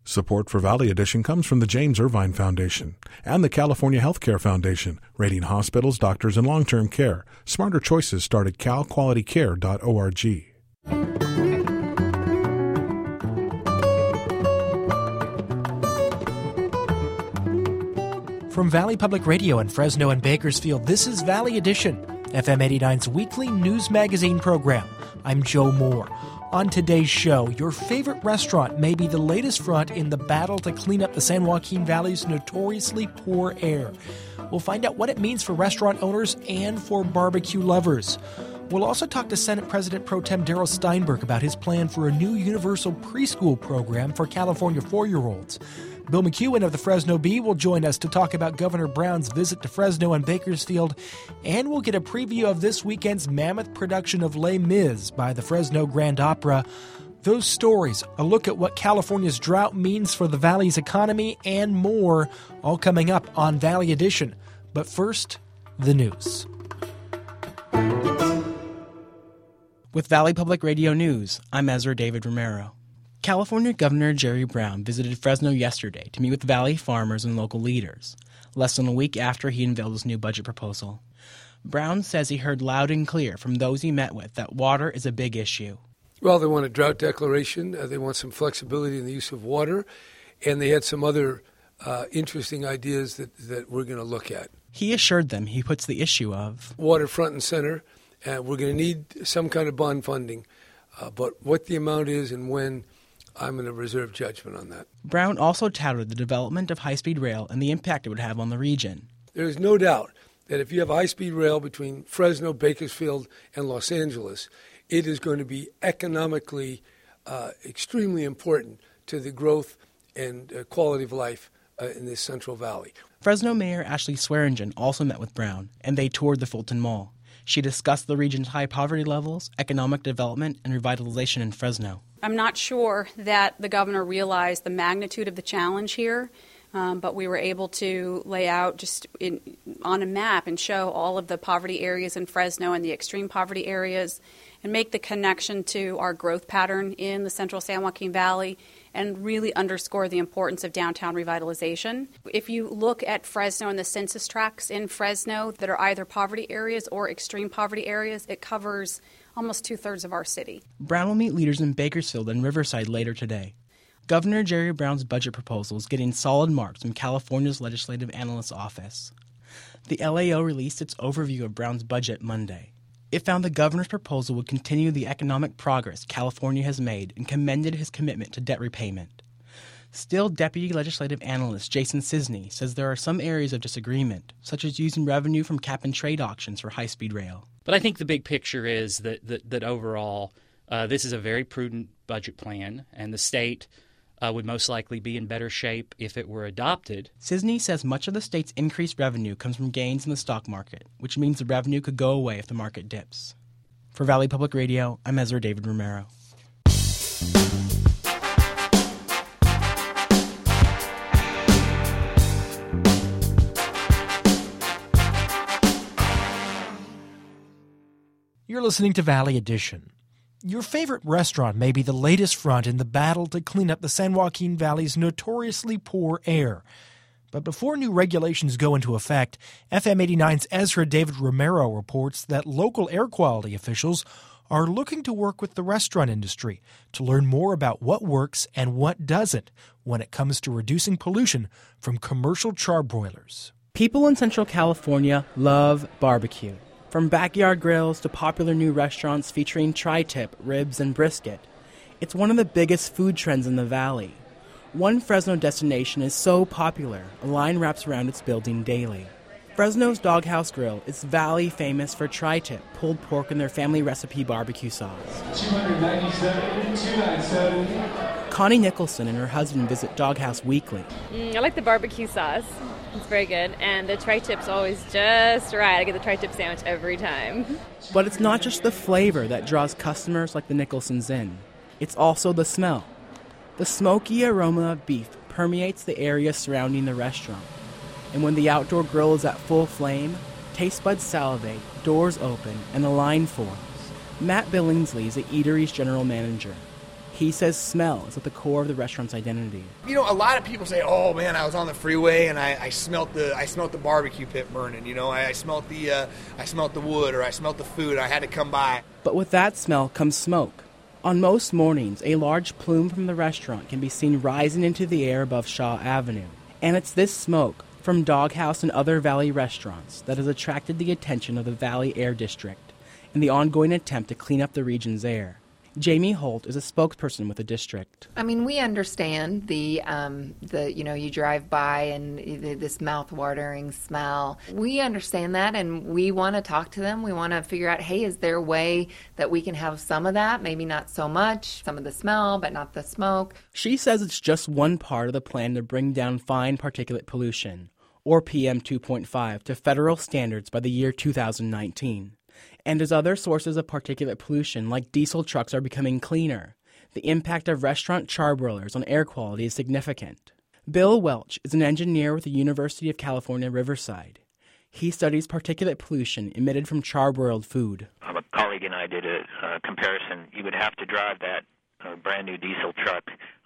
Support for Valley Edition comes from the James Irvine Foundation and the California Healthcare Foundation, rating hospitals, doctors, and long-term care. Smarter choices start at calqualitycare.org. From Valley Public Radio in Fresno and Bakersfield, this is Valley Edition, FM 89's weekly news magazine program. I'm Joe Moore. On today's show, your favorite restaurant may be the latest front in the battle to clean up the San Joaquin Valley's notoriously poor air. We'll find out what it means for restaurant owners and for barbecue lovers. We'll also talk to Senate President Pro Tem Darrell Steinberg about his plan for a new universal preschool program for California 4-year-olds. Bill McEwen of the Fresno Bee will join us to talk about Governor Brown's visit to Fresno and Bakersfield, and we'll get a preview of this weekend's mammoth production of Les Mis by the Fresno Grand Opera. Those stories, a look at what California's drought means for the Valley's economy, and more, all coming up on Valley Edition. But first, the news. With Valley Public Radio News, I'm Ezra David Romero. California Governor Jerry Brown visited Fresno yesterday to meet with Valley farmers and local leaders, less than a week after he unveiled his new budget proposal. Brown says he heard loud and clear from those he met with that water is a big issue. Well, they want a drought declaration, they want some flexibility in the use of water, and they had some other interesting ideas that we're going to look at. He assured them he puts the issue of water front and center, and we're going to need some kind of bond funding, but what the amount is and when, I'm going to reserve judgment on that. Brown also touted the development of high-speed rail and the impact it would have on the region. There is no doubt that if you have high-speed rail between Fresno, Bakersfield, and Los Angeles, it is going to be economically extremely important to the growth and quality of life in this Central Valley. Fresno Mayor Ashley Swearingen also met with Brown, and they toured the Fulton Mall. She discussed the region's high poverty levels, economic development, and revitalization in Fresno. I'm not sure that the governor realized the magnitude of the challenge here, but we were able to lay out just on a map and show all of the poverty areas in Fresno and the extreme poverty areas and make the connection to our growth pattern in the central San Joaquin Valley and really underscore the importance of downtown revitalization. If you look at Fresno and the census tracts in Fresno that are either poverty areas or extreme poverty areas, it covers almost 2/3 of our city. Brown will meet leaders in Bakersfield and Riverside later today. Governor Jerry Brown's budget proposal is getting solid marks from California's Legislative Analyst's Office. The LAO released its overview of Brown's budget Monday. It found the governor's proposal would continue the economic progress California has made and commended his commitment to debt repayment. Still, Deputy Legislative Analyst Jason Cisney says there are some areas of disagreement, such as using revenue from cap-and-trade auctions for high-speed rail. But I think the big picture is that overall this is a very prudent budget plan, and the state would most likely be in better shape if it were adopted. Cisney says much of the state's increased revenue comes from gains in the stock market, which means the revenue could go away if the market dips. For Valley Public Radio, I'm Ezra David Romero. You're listening to Valley Edition. Your favorite restaurant may be the latest front in the battle to clean up the San Joaquin Valley's notoriously poor air. But before new regulations go into effect, FM 89's Ezra David Romero reports that local air quality officials are looking to work with the restaurant industry to learn more about what works and what doesn't when it comes to reducing pollution from commercial charbroilers. People in Central California love barbecue. From backyard grills to popular new restaurants featuring tri-tip, ribs, and brisket, it's one of the biggest food trends in the valley. One Fresno destination is so popular, a line wraps around its building daily. Fresno's Doghouse Grill is valley famous for tri-tip, pulled pork, and their family recipe barbecue sauce. $297. Connie Nicholson and her husband visit Doghouse weekly. I like the barbecue sauce. It's very good. And the tri-tip's always just right. I get the tri-tip sandwich every time. But it's not just the flavor that draws customers like the Nicholsons in. It's also the smell. The smoky aroma of beef permeates the area surrounding the restaurant. And when the outdoor grill is at full flame, taste buds salivate, doors open, and a line forms. Matt Billingsley is the eatery's general manager. He says smell is at the core of the restaurant's identity. You know, a lot of people say, "Oh man, I was on the freeway and I smelt the barbecue pit burning." You know, I smelt the wood, or I smelt the food. I had to come by. But with that smell comes smoke. On most mornings, a large plume from the restaurant can be seen rising into the air above Shaw Avenue. And it's this smoke from Doghouse and other Valley restaurants that has attracted the attention of the Valley Air District in the ongoing attempt to clean up the region's air. Jamie Holt is a spokesperson with the district. I mean, we understand the you drive by and this mouth-watering smell. We understand that, and we want to talk to them. We want to figure out, hey, is there a way that we can have some of that? Maybe not so much, some of the smell, but not the smoke. She says it's just one part of the plan to bring down fine particulate pollution, or PM 2.5, to federal standards by the year 2019. And as other sources of particulate pollution, like diesel trucks, are becoming cleaner, the impact of restaurant charbroilers on air quality is significant. Bill Welch is an engineer with the University of California, Riverside. He studies particulate pollution emitted from charbroiled food. A colleague and I did a comparison. You would have to drive that brand new diesel truck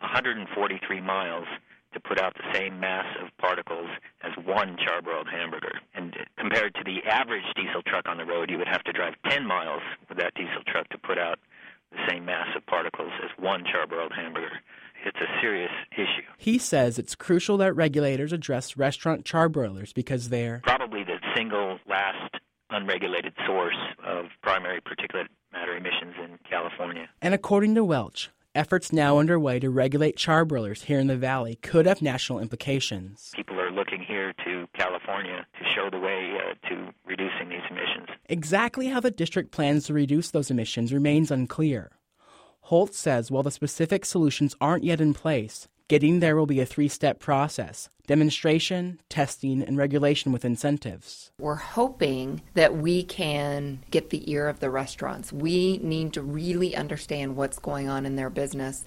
143 miles to put out the same mass of particles as one charbroiled hamburger. And compared to the average diesel truck on the road, you would have to drive 10 miles with that diesel truck to put out the same mass of particles as one charbroiled hamburger. It's a serious issue. He says it's crucial that regulators address restaurant charbroilers because they're probably the single last unregulated source of primary particulate matter emissions in California. And according to Welch, efforts now underway to regulate charbroilers here in the Valley could have national implications. People are looking here to California to show the way to reducing these emissions. Exactly how the district plans to reduce those emissions remains unclear. Holt says while the specific solutions aren't yet in place, getting there will be a 3-step process: demonstration, testing, and regulation with incentives. We're hoping that we can get the ear of the restaurants. We need to really understand what's going on in their business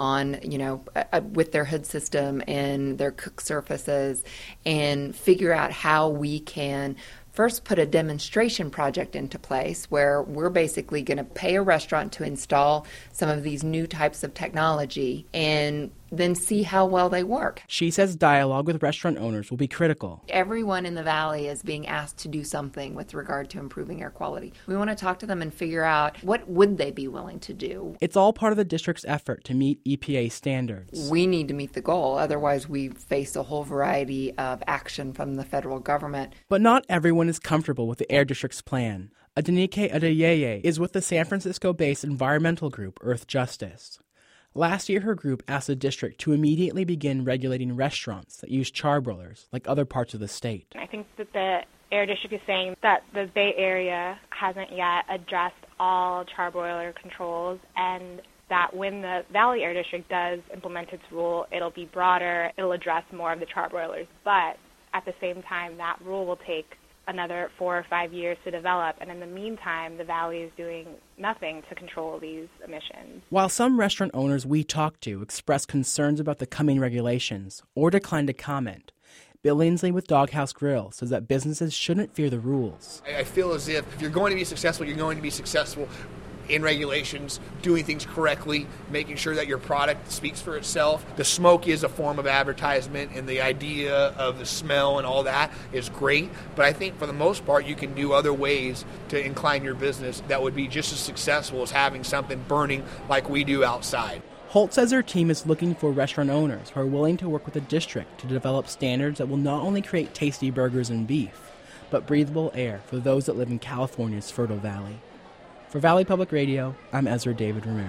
with their hood system and their cook surfaces, and figure out how we can first put a demonstration project into place where we're basically going to pay a restaurant to install some of these new types of technology and then see how well they work. She says dialogue with restaurant owners will be critical. Everyone in the Valley is being asked to do something with regard to improving air quality. We want to talk to them and figure out what would they be willing to do. It's all part of the district's effort to meet EPA standards. We need to meet the goal, otherwise we face a whole variety of action from the federal government. But not everyone is comfortable with the Air District's plan. Adenike Adeyeye is with the San Francisco-based environmental group Earth Justice. Last year, her group asked the district to immediately begin regulating restaurants that use charbroilers, like other parts of the state. I think that the Air District is saying that the Bay Area hasn't yet addressed all charbroiler controls, and that when the Valley Air District does implement its rule, it'll be broader, it'll address more of the charbroilers. But at the same time, that rule will take another 4 or 5 years to develop, and in the meantime, the Valley is doing nothing to control these emissions. While some restaurant owners we talked to expressed concerns about the coming regulations or declined to comment, Bill Ainsley with Doghouse Grill says that businesses shouldn't fear the rules. I feel as if you're going to be successful, you're going to be successful in regulations, doing things correctly, making sure that your product speaks for itself. The smoke is a form of advertisement, and the idea of the smell and all that is great, but I think for the most part you can do other ways to incline your business that would be just as successful as having something burning like we do outside. Holt says her team is looking for restaurant owners who are willing to work with the district to develop standards that will not only create tasty burgers and beef, but breathable air for those that live in California's fertile valley. For Valley Public Radio, I'm Ezra David Romero.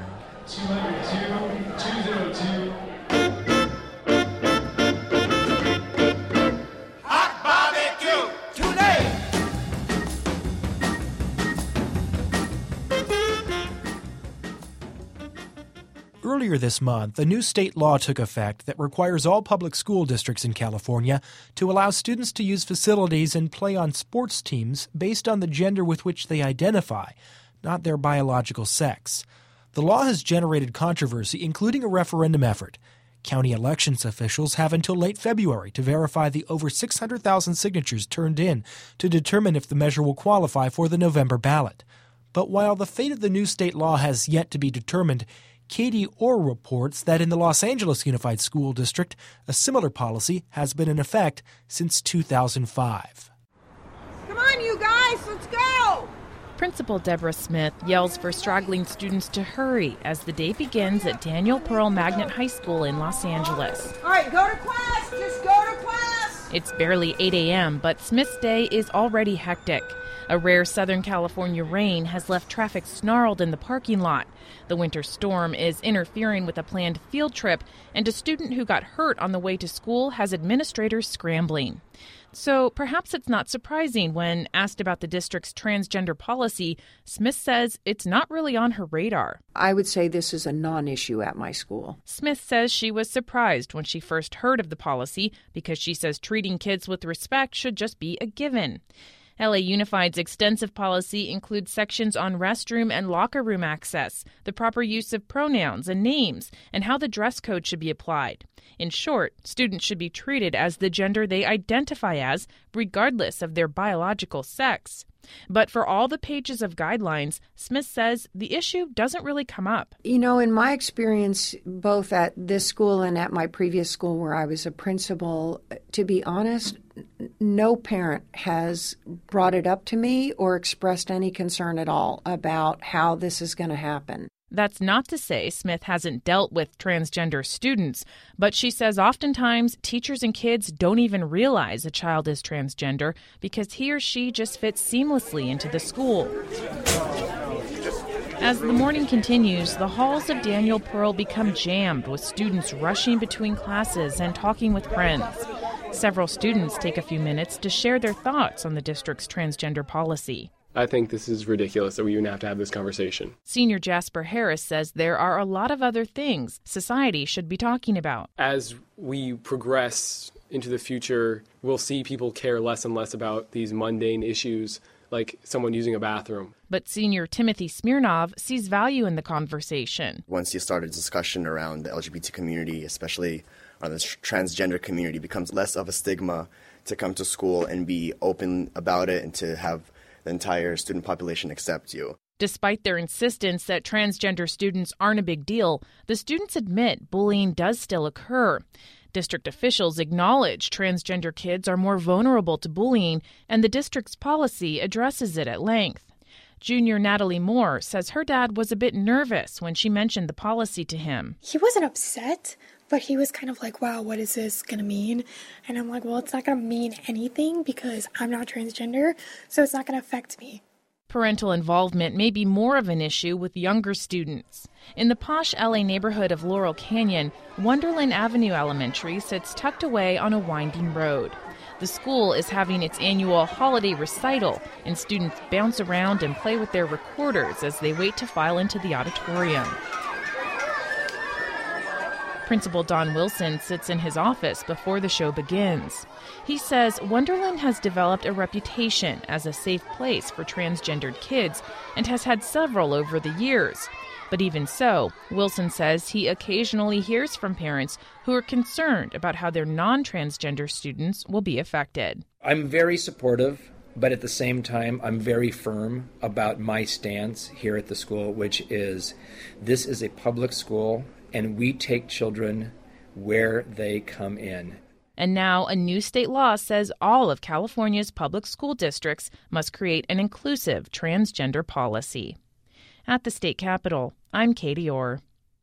202-202. Hot barbecue today. Earlier this month, a new state law took effect that requires all public school districts in California to allow students to use facilities and play on sports teams based on the gender with which they identify, not their biological sex. The law has generated controversy, including a referendum effort. County elections officials have until late February to verify the over 600,000 signatures turned in to determine if the measure will qualify for the November ballot. But while the fate of the new state law has yet to be determined, Katie Orr reports that in the Los Angeles Unified School District, a similar policy has been in effect since 2005. Come on, you guys, let's go! Principal Deborah Smith yells for straggling students to hurry as the day begins at Daniel Pearl Magnet High School in Los Angeles. All right, go to class, just go to class! It's barely 8 a.m., but Smith's day is already hectic. A rare Southern California rain has left traffic snarled in the parking lot. The winter storm is interfering with a planned field trip, and a student who got hurt on the way to school has administrators scrambling. So perhaps it's not surprising when asked about the district's transgender policy, Smith says it's not really on her radar. I would say this is a non-issue at my school. Smith says she was surprised when she first heard of the policy because she says treating kids with respect should just be a given. LA Unified's extensive policy includes sections on restroom and locker room access, the proper use of pronouns and names, and how the dress code should be applied. In short, students should be treated as the gender they identify as, regardless of their biological sex. But for all the pages of guidelines, Smith says the issue doesn't really come up. You know, in my experience, both at this school and at my previous school where I was a principal, to be honest, no parent has brought it up to me or expressed any concern at all about how this is going to happen. That's not to say Smith hasn't dealt with transgender students, but she says oftentimes teachers and kids don't even realize a child is transgender because he or she just fits seamlessly into the school. As the morning continues, the halls of Daniel Pearl become jammed with students rushing between classes and talking with friends. Several students take a few minutes to share their thoughts on the district's transgender policy. I think this is ridiculous that we even have to have this conversation. Senior Jasper Harris says there are a lot of other things society should be talking about. As we progress into the future, we'll see people care less and less about these mundane issues like someone using a bathroom. But Senior Timothy Smirnov sees value in the conversation. Once you start a discussion around the LGBT community, especially or the transgender community, becomes less of a stigma to come to school and be open about it and to have the entire student population accept you. Despite their insistence that transgender students aren't a big deal, the students admit bullying does still occur. District officials acknowledge transgender kids are more vulnerable to bullying, and the district's policy addresses it at length. Junior Natalie Moore says her dad was a bit nervous when she mentioned the policy to him. He wasn't upset, but he was kind of like, wow, what is this going to mean? And I'm like, well, it's not going to mean anything because I'm not transgender, so it's not going to affect me. Parental involvement may be more of an issue with younger students. In the posh LA neighborhood of Laurel Canyon, Wonderland Avenue Elementary sits tucked away on a winding road. The school is having its annual holiday recital, and students bounce around and play with their recorders as they wait to file into the auditorium. Principal Don Wilson sits in his office before the show begins. He says Wonderland has developed a reputation as a safe place for transgendered kids and has had several over the years. But even so, Wilson says he occasionally hears from parents who are concerned about how their non-transgender students will be affected. I'm very supportive, but at the same time, I'm very firm about my stance here at the school, which is this is a public school, and we take children where they come in. And now a new state law says all of California's public school districts must create an inclusive transgender policy. At the state capitol, I'm Katie Orr.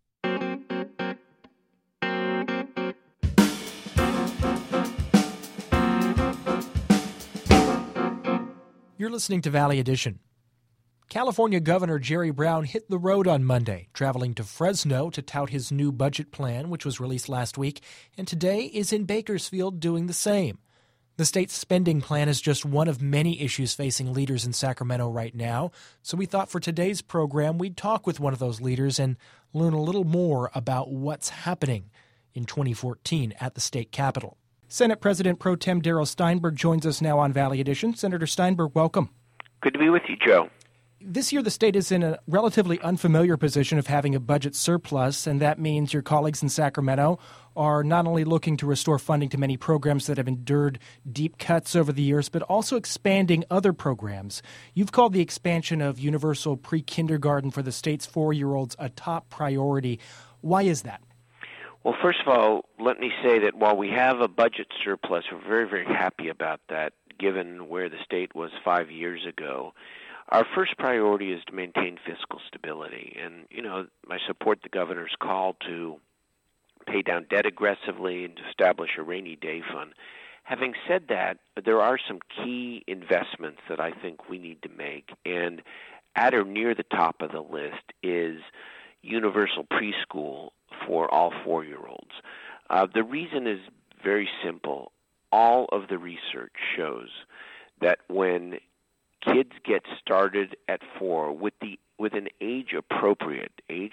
You're listening to Valley Edition. California Governor Jerry Brown hit the road on Monday, traveling to Fresno to tout his new budget plan, which was released last week, and today is in Bakersfield doing the same. The state's spending plan is just one of many issues facing leaders in Sacramento right now, so we thought for today's program we'd talk with one of those leaders and learn a little more about what's happening in 2014 at the state capitol. Senate President Pro Tem Darrell Steinberg joins us now on Valley Edition. Senator Steinberg, welcome. Good to be with you, Joe. This year, the state is in a relatively unfamiliar position of having a budget surplus, and that means your colleagues in Sacramento are not only looking to restore funding to many programs that have endured deep cuts over the years, but also expanding other programs. You've called the expansion of universal pre-kindergarten for the state's 4-year-olds a top priority. Why is that? Well, first of all, let me say that while we have a budget surplus, we're very, very happy about that, given where the state was 5 years ago. Our first priority is to maintain fiscal stability. And, I support the governor's call to pay down debt aggressively and to establish a rainy day fund. Having said that, there are some key investments that I think we need to make. And at or near the top of the list is universal preschool for all 4-year-olds. The reason is very simple. All of the research shows that when kids get started at 4 with an age appropriate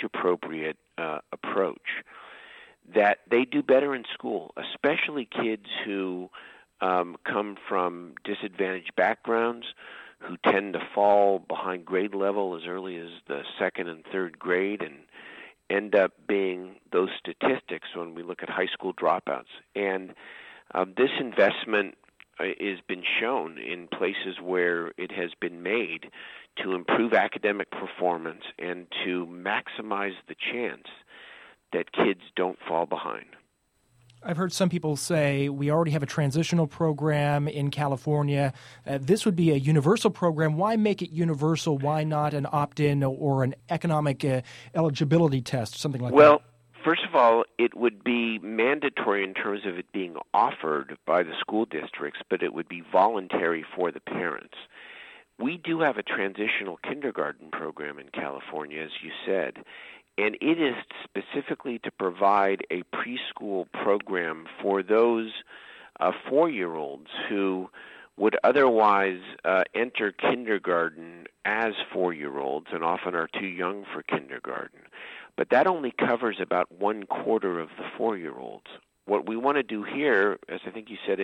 approach, that they do better in school, especially kids who come from disadvantaged backgrounds, who tend to fall behind grade level as early as the 2nd and 3rd grade and end up being those statistics when we look at high school dropouts. And this investment has been shown in places where it has been made to improve academic performance and to maximize the chance that kids don't fall behind. I've heard some people say we already have a transitional program in California. This would be a universal program. Why make it universal? Why not an opt-in or an economic eligibility test, something like that? Well, first of all, it would be mandatory in terms of it being offered by the school districts, but it would be voluntary for the parents. We do have a transitional kindergarten program in California, as you said, and it is specifically to provide a preschool program for those 4-year-olds who would otherwise enter kindergarten as 4-year-olds and often are too young for kindergarten. But that only covers about 1/4 of the 4-year-olds. What we want to do here, as I think you said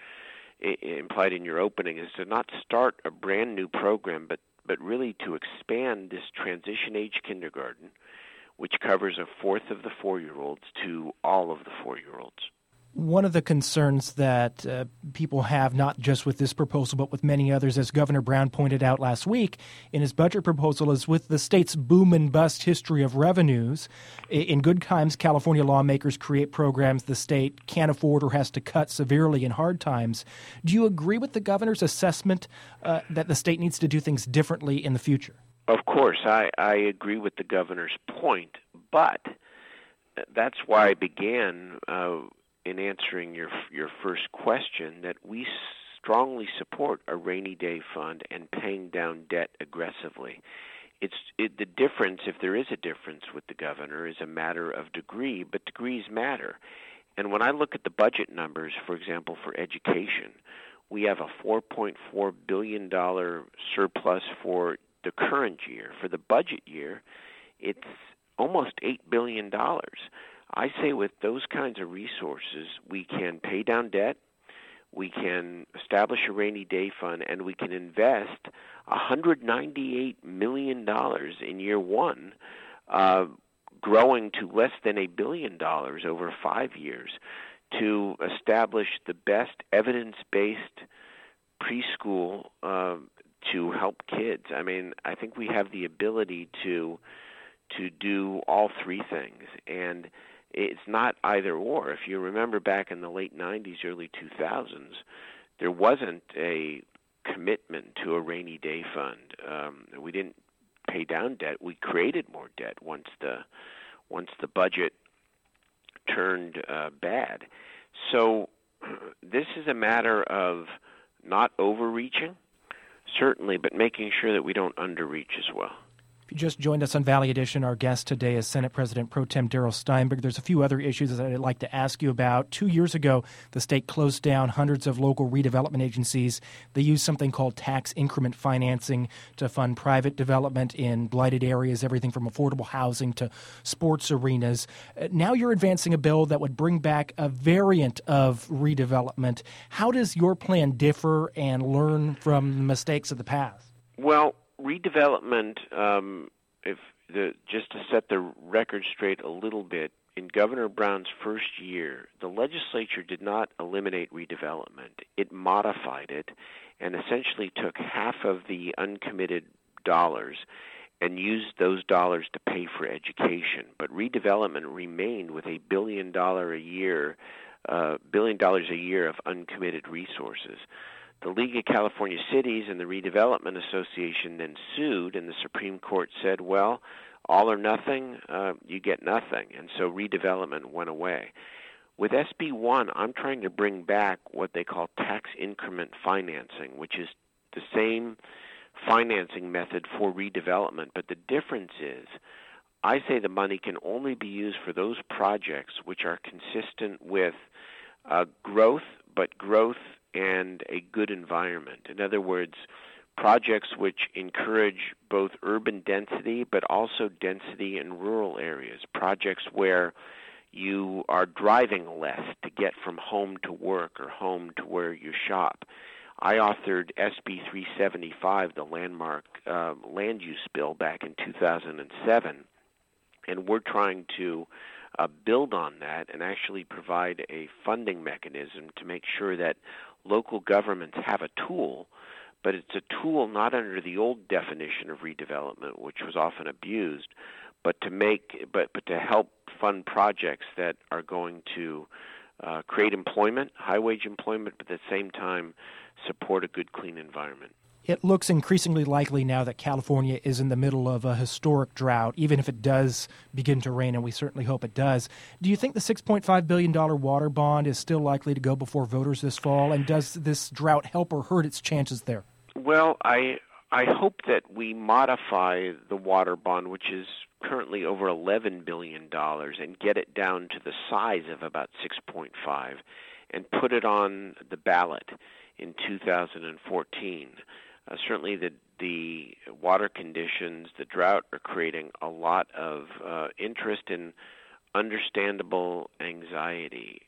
implied in your opening, is to not start a brand new program, but really to expand this transition age kindergarten, which covers 1/4 of the 4-year-olds to all of the 4-year-olds. One of the concerns that people have, not just with this proposal, but with many others, as Governor Brown pointed out last week in his budget proposal, is with the state's boom and bust history of revenues. In good times, California lawmakers create programs the state can't afford or has to cut severely in hard times. Do you agree with the governor's assessment that the state needs to do things differently in the future? Of course, I agree with the governor's point, but that's why I began in answering your first question, that we strongly support a rainy day fund and paying down debt aggressively. The difference, if there is a difference with the governor, is a matter of degree, but degrees matter. And when I look at the budget numbers, for example, for education, we have a $4.4 billion surplus for the current year. For the budget year, it's almost $8 billion. I say with those kinds of resources, we can pay down debt, we can establish a rainy day fund, and we can invest $198 million in year one, growing to less than $1 billion over 5 years, to establish the best evidence-based preschool to help kids. I mean, I think we have the ability to do all three things, and it's not either or. If you remember back in the late 90s, early 2000s, there wasn't a commitment to a rainy day fund. We didn't pay down debt. We created more debt once the budget turned bad. So this is a matter of not overreaching, certainly, but making sure that we don't underreach as well. If you just joined us on Valley Edition, our guest today is Senate President Pro Tem Darrell Steinberg. There's a few other issues that I'd like to ask you about. 2 years ago, the state closed down hundreds of local redevelopment agencies. They used something called tax increment financing to fund private development in blighted areas, everything from affordable housing to sports arenas. Now you're advancing a bill that would bring back a variant of redevelopment. How does your plan differ and learn from the mistakes of the past? Well, redevelopment, just to set the record straight a little bit, in Governor Brown's first year, the legislature did not eliminate redevelopment. It modified it and essentially took half of the uncommitted dollars and used those dollars to pay for education. But redevelopment remained with $1 billion a year of uncommitted resources. The League of California Cities and the Redevelopment Association then sued, and the Supreme Court said, well, all or nothing, you get nothing. And so redevelopment went away. With SB 1, I'm trying to bring back what they call tax increment financing, which is the same financing method for redevelopment. But the difference is, I say the money can only be used for those projects which are consistent with growth, but growth and a good environment. In other words, projects which encourage both urban density but also density in rural areas, projects where you are driving less to get from home to work or home to where you shop. I authored SB 375, the landmark land use bill, back in 2007, and we're trying to build on that and actually provide a funding mechanism to make sure that local governments have a tool, but it's a tool not under the old definition of redevelopment, which was often abused, but to help fund projects that are going to create employment, high-wage employment, but at the same time support a good, clean environment. It looks increasingly likely now that California is in the middle of a historic drought, even if it does begin to rain, and we certainly hope it does. Do you think the $6.5 billion water bond is still likely to go before voters this fall, and does this drought help or hurt its chances there? Well, I hope that we modify the water bond, which is currently over $11 billion, and get it down to the size of about 6.5, and put it on the ballot in 2014. Certainly the water conditions, the drought, are creating a lot of interest and understandable anxiety.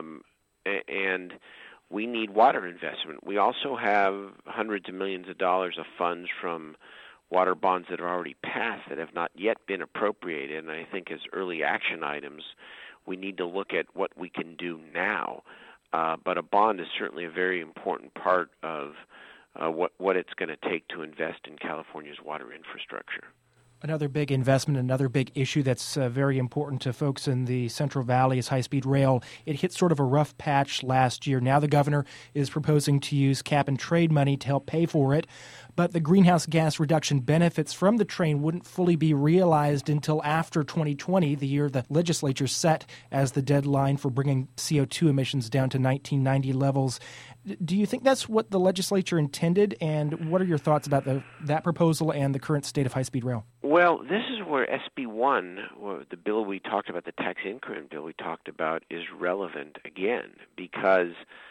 And we need water investment. We also have hundreds of millions of dollars of funds from water bonds that are already passed that have not yet been appropriated. And I think as early action items, we need to look at what we can do now. But a bond is certainly a very important part of what it's going to take to invest in California's water infrastructure. Another big investment, another big issue that's very important to folks in the Central Valley is high-speed rail. It hit sort of a rough patch last year. Now the governor is proposing to use cap-and-trade money to help pay for it. But the greenhouse gas reduction benefits from the train wouldn't fully be realized until after 2020, the year the legislature set as the deadline for bringing CO2 emissions down to 1990 levels. Do you think that's what the legislature intended, and what are your thoughts about that proposal and the current state of high-speed rail? Well, this is where SB 1, the bill we talked about, the tax increment bill we talked about, is relevant again, because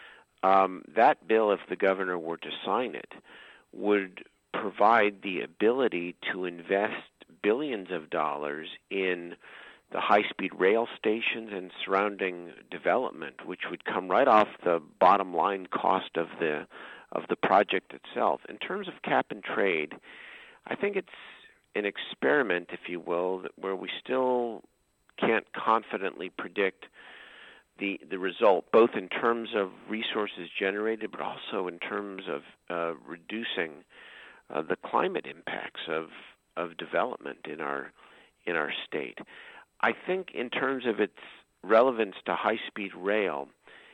that bill, if the governor were to sign it, would provide the ability to invest billions of dollars in the high-speed rail stations and surrounding development, which would come right off the bottom line cost of the project itself. In terms of cap and trade, I think it's an experiment, if you will, where we still can't confidently predict the result, both in terms of resources generated, but also in terms of reducing the climate impacts of development in our state. I think in terms of its relevance to high-speed rail,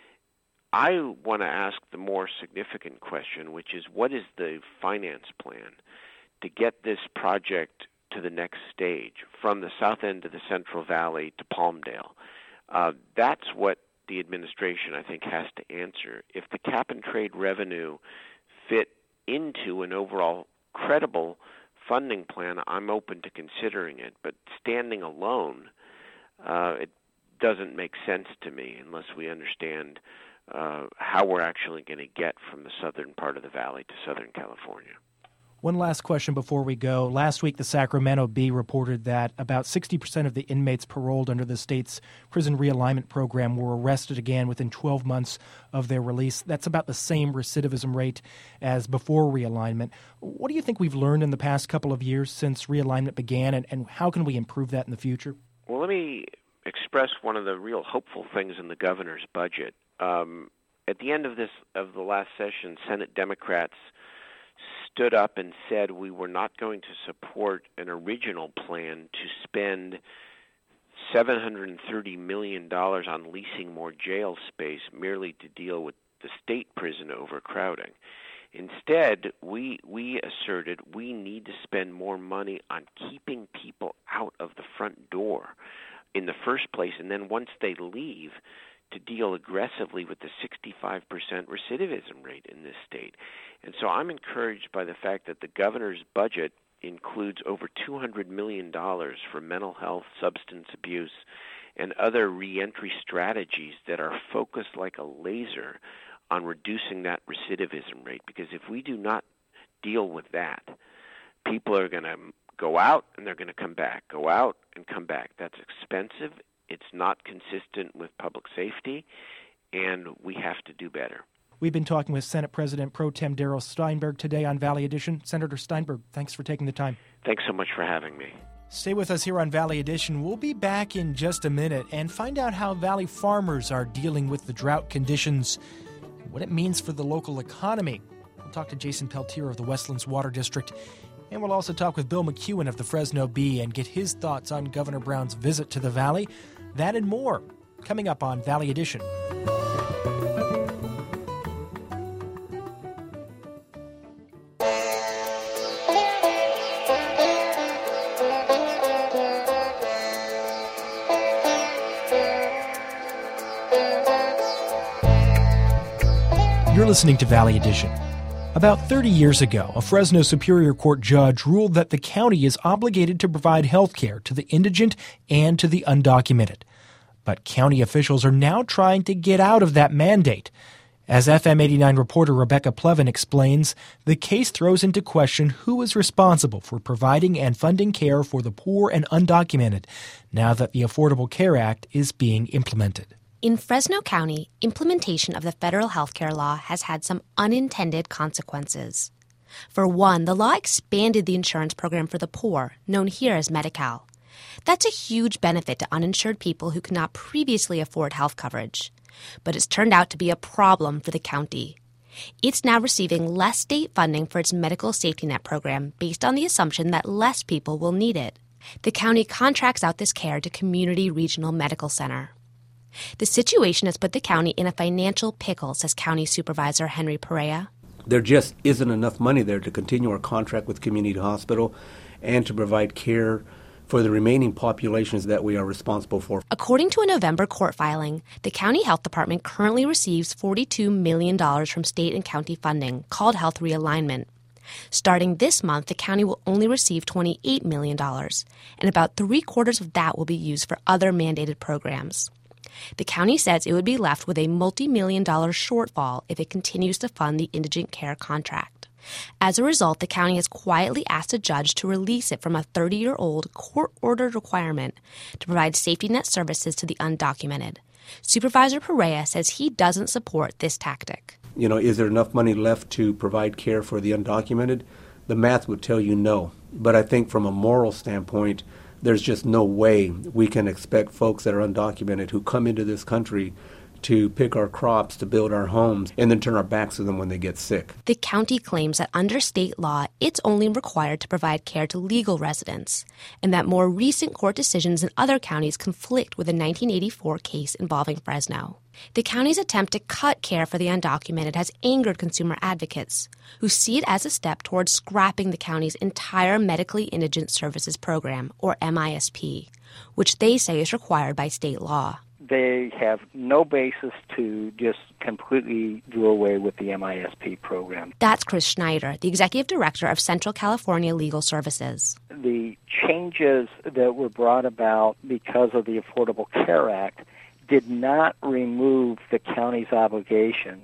I want to ask the more significant question, which is, what is the finance plan to get this project to the next stage, from the south end of the Central Valley to Palmdale? That's what the administration, I think, has to answer. If the cap-and-trade revenue fit into an overall credible funding plan, I'm open to considering it. But standing alone, it doesn't make sense to me unless we understand how we're actually going to get from the southern part of the valley to Southern California. One last question before we go. Last week, the Sacramento Bee reported that about 60% of the inmates paroled under the state's prison realignment program were arrested again within 12 months of their release. That's about the same recidivism rate as before realignment. What do you think we've learned in the past couple of years since realignment began, and how can we improve that in the future? Well, let me express one of the real hopeful things in the governor's budget. At the end of the last session, Senate Democrats stood up and said we were not going to support an original plan to spend $730 million on leasing more jail space merely to deal with the state prison overcrowding. Instead, we asserted we need to spend more money on keeping people out of the front door in the first place, and then once they leave, to deal aggressively with the 65% recidivism rate in this state. And so I'm encouraged by the fact that the governor's budget includes over $200 million for mental health, substance abuse, and other reentry strategies that are focused like a laser on reducing that recidivism rate. Because if we do not deal with that, people are going to go out and they're going to come back, go out and come back. That's expensive. It's not consistent with public safety, and we have to do better. We've been talking with Senate President Pro Tem Darrell Steinberg today on Valley Edition. Senator Steinberg, thanks for taking the time. Thanks so much for having me. Stay with us here on Valley Edition. We'll be back in just a minute and find out how Valley farmers are dealing with the drought conditions, what it means for the local economy. We'll talk to Jason Peltier of the Westlands Water District. And we'll also talk with Bill McEwen of the Fresno Bee and get his thoughts on Governor Brown's visit to the Valley. That and more coming up on Valley Edition. You're listening to Valley Edition. About 30 years ago, a Fresno Superior Court judge ruled that the county is obligated to provide health care to the indigent and to the undocumented. But county officials are now trying to get out of that mandate. As FM 89 reporter Rebecca Plevin explains, the case throws into question who is responsible for providing and funding care for the poor and undocumented now that the Affordable Care Act is being implemented. In Fresno County, implementation of the federal health care law has had some unintended consequences. For one, the law expanded the insurance program for the poor, known here as Medi-Cal. That's a huge benefit to uninsured people who could not previously afford health coverage. But it's turned out to be a problem for the county. It's now receiving less state funding for its medical safety net program based on the assumption that less people will need it. The county contracts out this care to Community Regional Medical Center. The situation has put the county in a financial pickle, says County Supervisor Henry Perea. There just isn't enough money there to continue our contract with Community Hospital and to provide care for the remaining populations that we are responsible for. According to a November court filing, the county health department currently receives $42 million from state and county funding, called Health Realignment. Starting this month, the county will only receive $28 million, and about 3/4 of that will be used for other mandated programs. The county says it would be left with a multi-million-dollar shortfall if it continues to fund the indigent care contract. As a result, the county has quietly asked a judge to release it from a 30-year-old court-ordered requirement to provide safety net services to the undocumented. Supervisor Perea says he doesn't support this tactic. Is there enough money left to provide care for the undocumented? The math would tell you no. But I think from a moral standpoint, there's just no way we can expect folks that are undocumented who come into this country to pick our crops, to build our homes, and then turn our backs to them when they get sick. The county claims that under state law, it's only required to provide care to legal residents, and that more recent court decisions in other counties conflict with a 1984 case involving Fresno. The county's attempt to cut care for the undocumented has angered consumer advocates, who see it as a step towards scrapping the county's entire Medically Indigent Services Program, or MISP, which they say is required by state law. They have no basis to just completely do away with the MISP program. That's Chris Schneider, the executive director of Central California Legal Services. The changes that were brought about because of the Affordable Care Act did not remove the county's obligations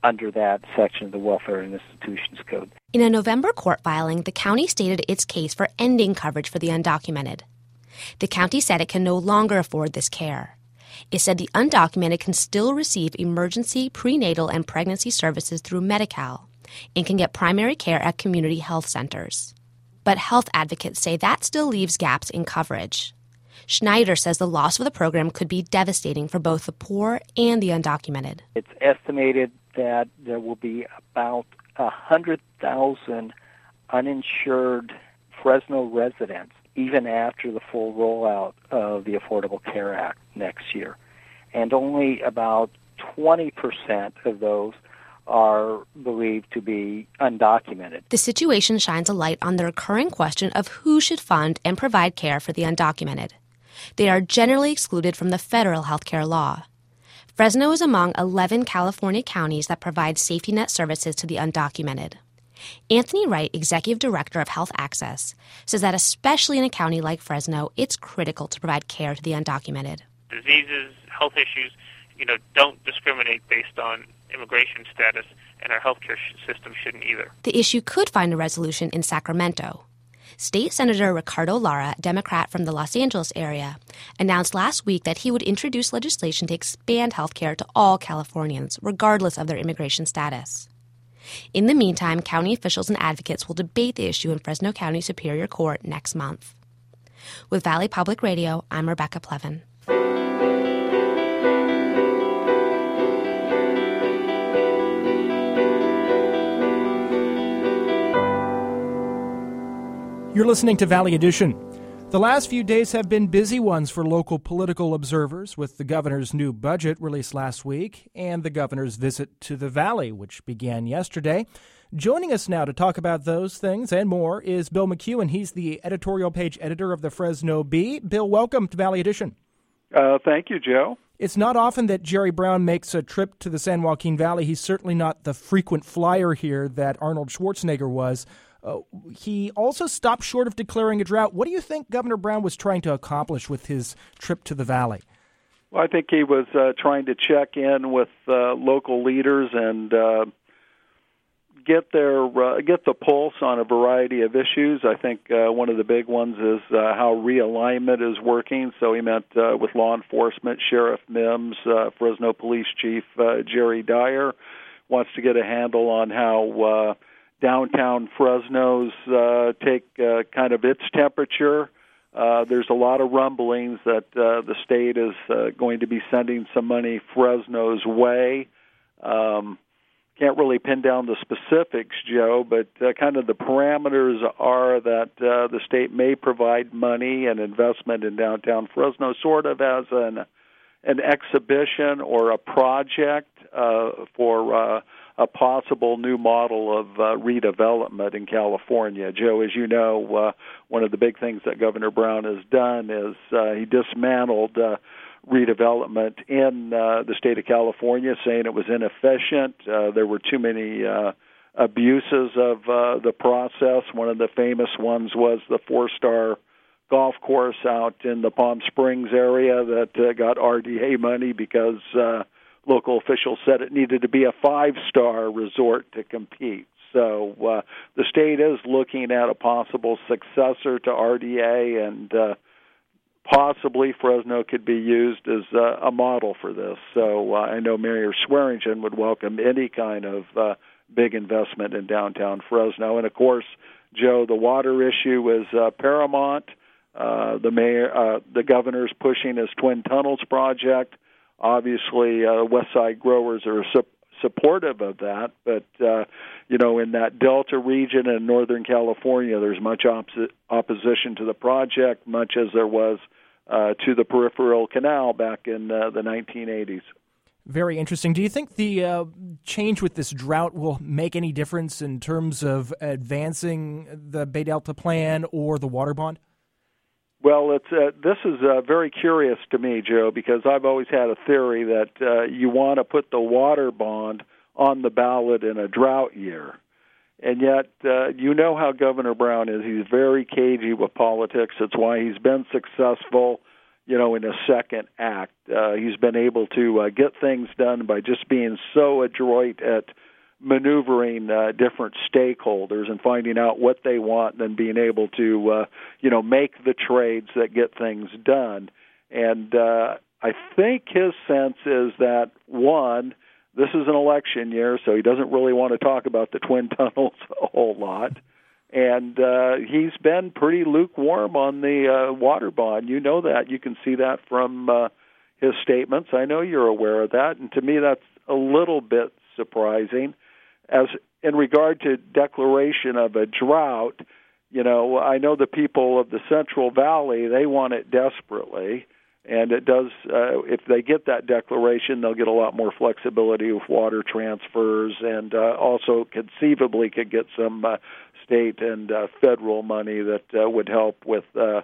under that section of the Welfare and Institutions Code. In a November court filing, the county stated its case for ending coverage for the undocumented. The county said it can no longer afford this care. It said the undocumented can still receive emergency, prenatal, and pregnancy services through Medi-Cal and can get primary care at community health centers. But health advocates say that still leaves gaps in coverage. Schneider says the loss of the program could be devastating for both the poor and the undocumented. It's estimated that there will be about 100,000 uninsured Fresno residents even after the full rollout of the Affordable Care Act next year. And only about 20% of those are believed to be undocumented. The situation shines a light on the recurring question of who should fund and provide care for the undocumented. They are generally excluded from the federal health care law. Fresno is among 11 California counties that provide safety net services to the undocumented. Anthony Wright, Executive Director of Health Access, says that especially in a county like Fresno, it's critical to provide care to the undocumented. Diseases, health issues, don't discriminate based on immigration status, and our healthcare system shouldn't either. The issue could find a resolution in Sacramento. State Senator Ricardo Lara, Democrat from the Los Angeles area, announced last week that he would introduce legislation to expand health care to all Californians, regardless of their immigration status. In the meantime, county officials and advocates will debate the issue in Fresno County Superior Court next month. With Valley Public Radio, I'm Rebecca Plevin. You're listening to Valley Edition. The last few days have been busy ones for local political observers, with the governor's new budget released last week and the governor's visit to the Valley, which began yesterday. Joining us now to talk about those things and more is Bill McEwen. He's the editorial page editor of the Fresno Bee. Bill, welcome to Valley Edition. Thank you, Joe. It's not often that Jerry Brown makes a trip to the San Joaquin Valley. He's certainly not the frequent flyer here that Arnold Schwarzenegger was. He also stopped short of declaring a drought. What do you think Governor Brown was trying to accomplish with his trip to the Valley? Well, I think he was trying to check in with local leaders and get the pulse on a variety of issues. I think one of the big ones is how realignment is working. So he met with law enforcement, Sheriff Mims, Fresno Police Chief Jerry Dyer, wants to get a handle on how downtown Fresno's take kind of its temperature. There's a lot of rumblings that the state is going to be sending some money Fresno's way. Can't really pin down the specifics, Joe, but kind of the parameters are that the state may provide money and investment in downtown Fresno sort of as an exhibition or a project for a possible new model of redevelopment in California. Joe, as you know, one of the big things that Governor Brown has done is he dismantled redevelopment in the state of California, saying it was inefficient. There were too many abuses of the process. One of the famous ones was the 4-star golf course out in the Palm Springs area that got RDA money because local officials said it needed to be a 5-star resort to compete. So the state is looking at a possible successor to RDA, and possibly Fresno could be used as a model for this. So I know Mayor Swearingen would welcome any kind of big investment in downtown Fresno. And, of course, Joe, the water issue is paramount. The governor's pushing his Twin Tunnels project. Obviously, West Side growers are supportive of that, but in that Delta region in Northern California, there's much opposition to the project, much as there was to the peripheral canal back in the 1980s. Very interesting. Do you think the change with this drought will make any difference in terms of advancing the Bay Delta plan or the water bond? Well, this is very curious to me, Joe, because I've always had a theory that you want to put the water bond on the ballot in a drought year. And yet, you know how Governor Brown is. He's very cagey with politics. It's why he's been successful, in a second act. He's been able to get things done by just being so adroit at maneuvering different stakeholders and finding out what they want, and then being able to, make the trades that get things done. And I think his sense is that, one, this is an election year, so he doesn't really want to talk about the twin tunnels a whole lot. And he's been pretty lukewarm on the water bond. You know that. You can see that from his statements. I know you're aware of that. And to me, that's a little bit surprising. As in regard to declaration of a drought, I know the people of the Central Valley, they want it desperately. And it does, if they get that declaration, they'll get a lot more flexibility with water transfers, and also conceivably could get some state and federal money that would help with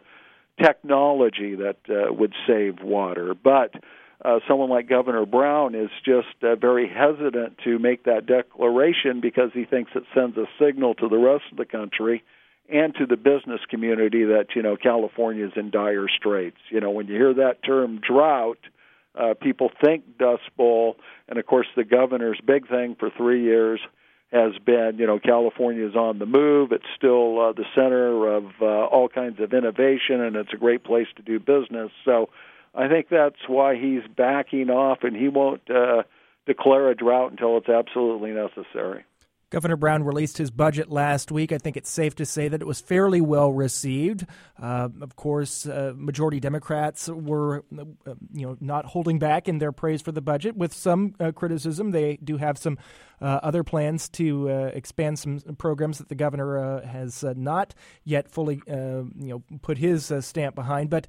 technology that would save water. But someone like Governor Brown is just very hesitant to make that declaration because he thinks it sends a signal to the rest of the country and to the business community that, California is in dire straits. When you hear that term drought, people think Dust Bowl. And, of course, the governor's big thing for 3 years has been, California is on the move. It's still the center of all kinds of innovation, and it's a great place to do business. So I think that's why he's backing off, and he won't declare a drought until it's absolutely necessary. Governor Brown released his budget last week. I think it's safe to say that it was fairly well received. Of course, majority Democrats were, not holding back in their praise for the budget. With some criticism, they do have some other plans to expand some programs that the governor has not yet fully, put his stamp behind. But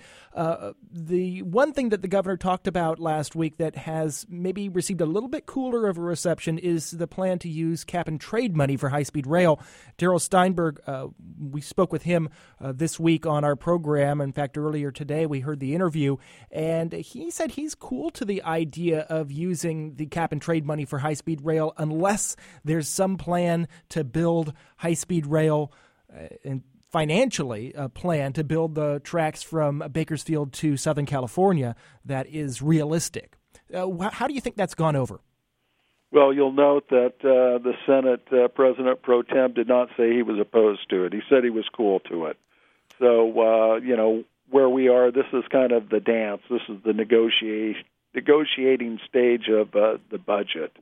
the one thing that the governor talked about last week that has maybe received a little bit cooler of a reception is the plan to use cap-and-trade money for high-speed rail. Darrell Steinberg, we spoke with him this week on our program. In fact, earlier today we heard the interview, and he said he's cool to the idea of using the cap-and-trade money for high-speed rail unless there's some plan to build high-speed rail and financially a plan to build the tracks from Bakersfield to Southern California that is realistic. How do you think that's gone over? Well, you'll note that the Senate President Pro Tem did not say he was opposed to it. He said he was cool to it. So, where we are, this is kind of the dance. This is the negotiating stage of the budget.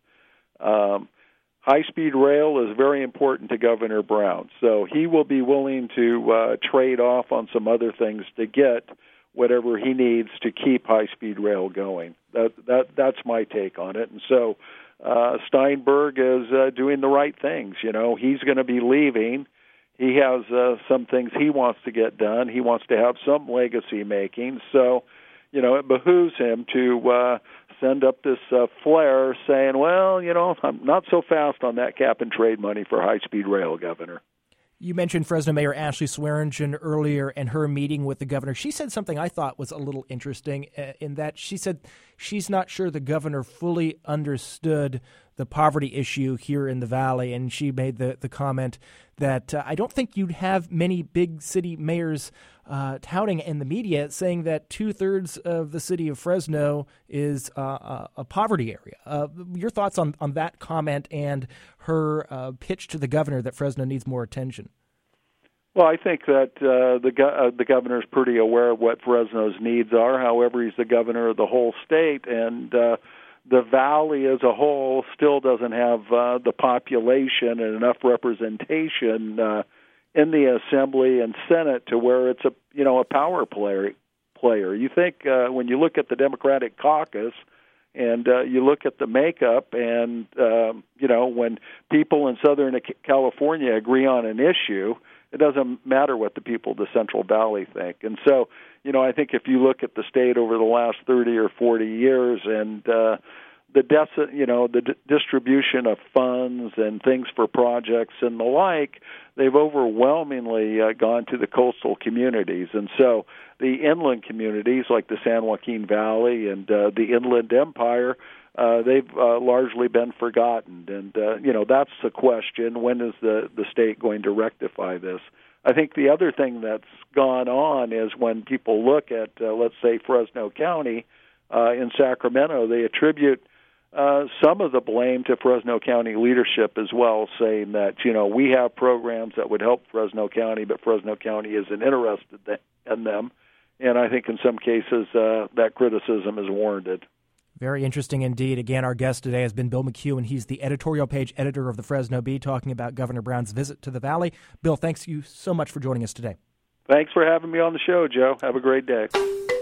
High-speed rail is very important to Governor Brown, so he will be willing to trade off on some other things to get whatever he needs to keep high-speed rail going. That's my take on it. And so Steinberg is doing the right things. He's going to be leaving. He has some things he wants to get done. He wants to have some legacy making. So, it behooves him to send up this flare saying, well, I'm not so fast on that cap-and-trade money for high-speed rail, Governor. You mentioned Fresno Mayor Ashley Swearingen earlier and her meeting with the governor. She said something I thought was a little interesting in that she said she's not sure the governor fully understood the poverty issue here in the Valley, and she made the comment that I don't think you'd have many big city mayors touting in the media saying that 2/3 of the city of Fresno is a poverty area. Your thoughts on that comment and her pitch to the governor that Fresno needs more attention? Well, I think that the governor's pretty aware of what Fresno's needs are. However, he's the governor of the whole state, and the valley as a whole still doesn't have the population and enough representation in the Assembly and Senate to where it's a power player. You think when you look at the Democratic caucus and you look at the makeup, and when people in Southern California agree on an issue, it doesn't matter what the people of the Central Valley think. And so, I think if you look at the state over the last 30 or 40 years and the distribution of funds and things for projects and the like, they've overwhelmingly gone to the coastal communities. And so the inland communities like the San Joaquin Valley and the Inland Empire, they've largely been forgotten. And, that's the question. When is the state going to rectify this? I think the other thing that's gone on is when people look at, let's say, Fresno County in Sacramento, they attribute some of the blame to Fresno County leadership as well, saying that, we have programs that would help Fresno County, but Fresno County isn't interested in them. And I think in some cases that criticism is warranted. Very interesting indeed. Again, our guest today has been Bill McHugh. He's the editorial page editor of the Fresno Bee, talking about Governor Brown's visit to the Valley. Bill, thanks you so much for joining us today. Thanks for having me on the show, Joe. Have a great day.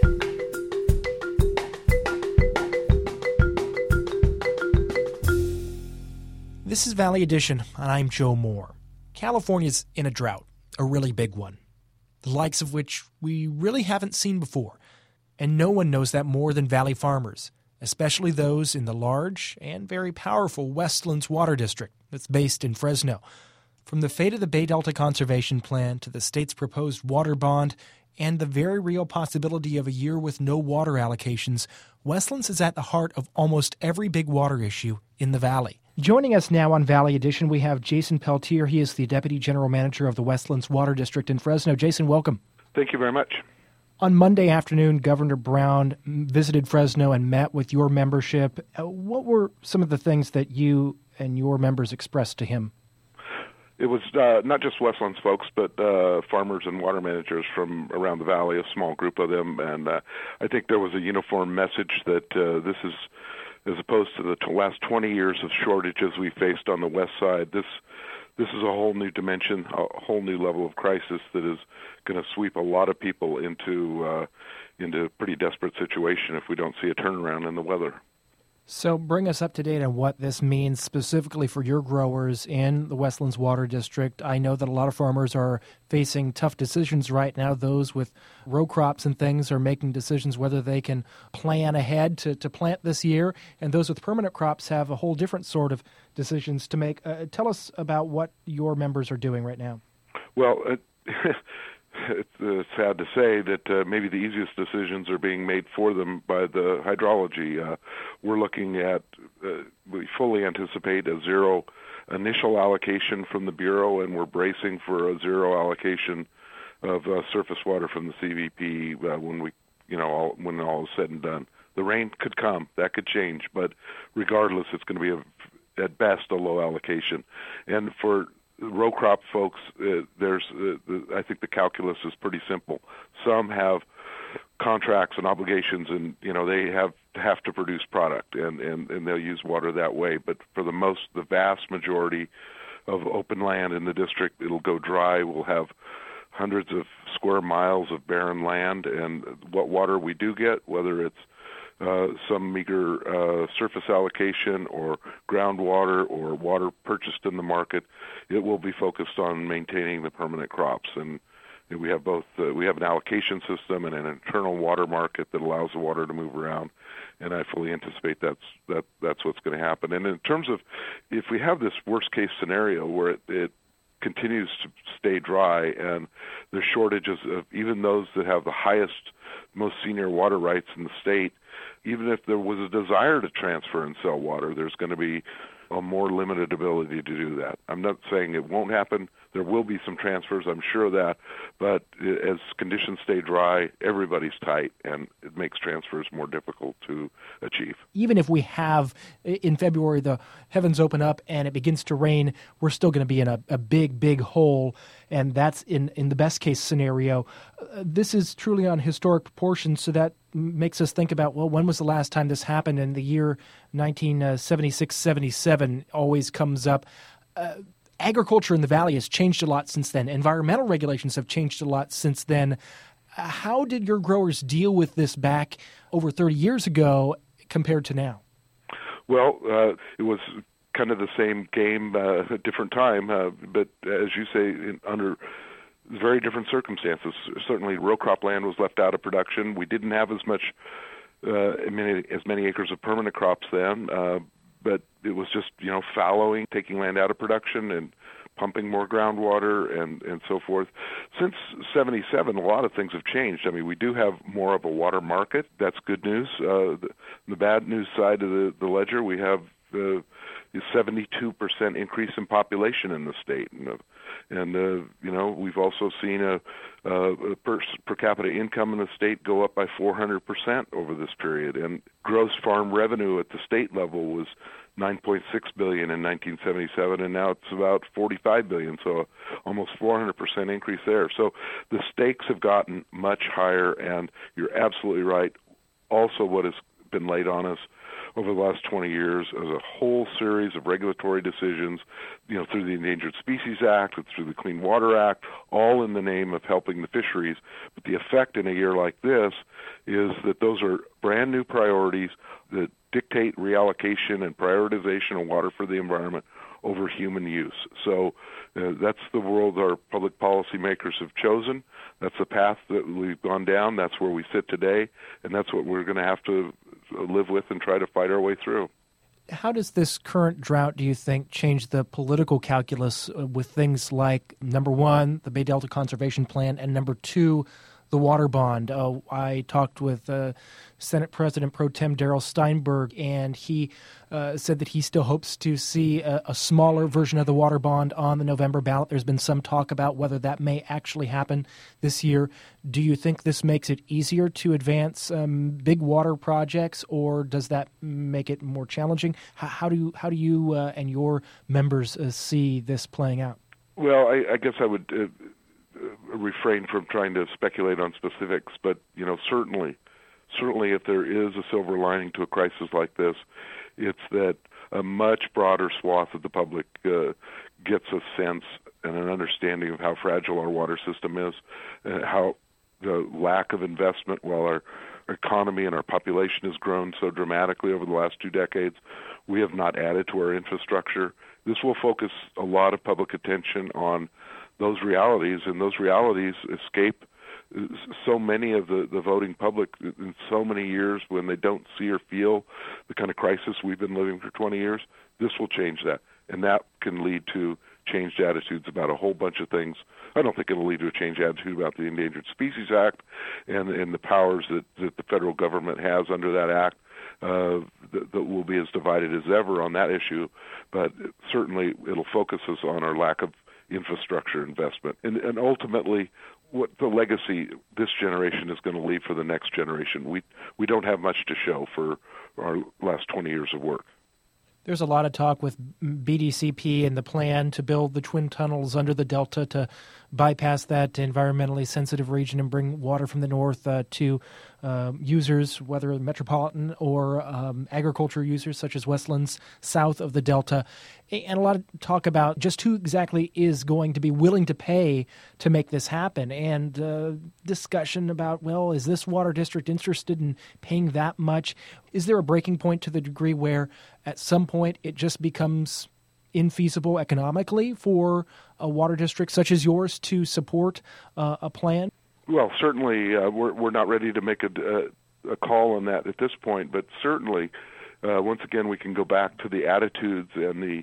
This is Valley Edition, and I'm Joe Moore. California's in a drought, a really big one, the likes of which we really haven't seen before. And no one knows that more than Valley farmers, especially those in the large and very powerful Westlands Water District that's based in Fresno. From the fate of the Bay Delta Conservation Plan to the state's proposed water bond and the very real possibility of a year with no water allocations, Westlands is at the heart of almost every big water issue in the Valley. Joining us now on Valley Edition, we have Jason Peltier. He is the Deputy General Manager of the Westlands Water District in Fresno. Jason, welcome. Thank you very much. On Monday afternoon, Governor Brown visited Fresno and met with your membership. What were some of the things that you and your members expressed to him? It was not just Westlands folks, but farmers and water managers from around the valley, a small group of them. And I think there was a uniform message that this is, as opposed to the last 20 years of shortages we faced on the west side, this is a whole new dimension, a whole new level of crisis that is going to sweep a lot of people into a pretty desperate situation if we don't see a turnaround in the weather. So bring us up to date on what this means specifically for your growers in the Westlands Water District. I know that a lot of farmers are facing tough decisions right now. Those with row crops and things are making decisions whether they can plan ahead to plant this year, and those with permanent crops have a whole different sort of decisions to make. Tell us about what your members are doing right now. Well, it's sad to say that maybe the easiest decisions are being made for them by the hydrology. We're looking at, we fully anticipate a zero initial allocation from the Bureau, and we're bracing for a zero allocation of surface water from the CVP when all is said and done. The rain could come, that could change, but regardless, it's going to be at best a low allocation. And for row crop folks, I think the calculus is pretty simple. Some have contracts and obligations, and they have to produce product, and they'll use water that way. But for the vast majority of open land in the district, it'll go dry. We'll have hundreds of square miles of barren land, and what water we do get, whether it's some meager surface allocation or groundwater or water purchased in the market, it will be focused on maintaining the permanent crops. And we have both. We have an allocation system and an internal water market that allows the water to move around. And I fully anticipate that's what's going to happen. And in terms of if we have this worst case scenario where it continues to stay dry and there's shortages of even those that have the highest, most senior water rights in the state, even if there was a desire to transfer and sell water, there's going to be a more limited ability to do that. I'm not saying it won't happen. There will be some transfers, I'm sure of that. But as conditions stay dry, everybody's tight, and it makes transfers more difficult to achieve. Even if we have, in February, the heavens open up and it begins to rain, we're still going to be in a big, big hole, and that's in the best-case scenario. This is truly on historic proportions, so that makes us think about, well, when was the last time this happened? And the year 1976-77 always comes up. Agriculture in the Valley has changed a lot since then. Environmental regulations have changed a lot since then. How did your growers deal with this back over 30 years ago compared to now? Well, it was kind of the same game, a different time, but as you say, under very different circumstances. Certainly, row crop land was left out of production. We didn't have as many acres of permanent crops then, but it was just fallowing, taking land out of production, and pumping more groundwater and so forth. Since 77, a lot of things have changed. I mean, we do have more of a water market. That's good news. The bad news side of the ledger, we have 72% increase in population in the state, and we've also seen a per capita income in the state go up by 400% over this period, and gross farm revenue at the state level was $9.6 billion in 1977, and now it's about $45 billion, so almost 400% increase there. So the stakes have gotten much higher, and you're absolutely right. Also, what has been laid on us over the last 20 years is a whole series of regulatory decisions, through the Endangered Species Act, through the Clean Water Act, all in the name of helping the fisheries. But the effect in a year like this is that those are brand new priorities that dictate reallocation and prioritization of water for the environment over human use. So that's the world our public policy makers have chosen. That's the path that we've gone down. That's where we sit today, and that's what we're going to have to live with and try to fight our way through. How does this current drought, do you think, change the political calculus with things like, number one, the Bay Delta Conservation Plan, and number two, the water bond? I talked with Senate President Pro Tem Darrell Steinberg, and he said that he still hopes to see a smaller version of the water bond on the November ballot. There's been some talk about whether that may actually happen this year. Do you think this makes it easier to advance big water projects, or does that make it more challenging? How do you and your members see this playing out? Well, I guess I would refrain from trying to speculate on specifics, but certainly if there is a silver lining to a crisis like this, it's that a much broader swath of the public gets a sense and an understanding of how fragile our water system is, and how the lack of investment, while our economy and our population has grown so dramatically over the last 2 decades, we have not added to our infrastructure. This will focus a lot of public attention on those realities, and those realities escape so many of the voting public in so many years when they don't see or feel the kind of crisis we've been living for 20 years. This will change that, and that can lead to changed attitudes about a whole bunch of things. I don't think it will lead to a changed attitude about the Endangered Species Act and the powers that the federal government has under that act. That will be as divided as ever on that issue, but certainly it'll focus us on our lack of infrastructure investment, and ultimately what the legacy this generation is going to leave for the next generation. We don't have much to show for our last 20 years of work. There's a lot of talk with BDCP and the plan to build the twin tunnels under the Delta to bypass that environmentally sensitive region and bring water from the north to users, whether metropolitan or agriculture users such as Westlands south of the Delta. And a lot of talk about just who exactly is going to be willing to pay to make this happen, and discussion about, well, is this water district interested in paying that much? Is there a breaking point to the degree where at some point it just becomes infeasible economically for a water district such as yours to support a plan? Well, certainly we're not ready to make a call on that at this point, but certainly once again we can go back to the attitudes and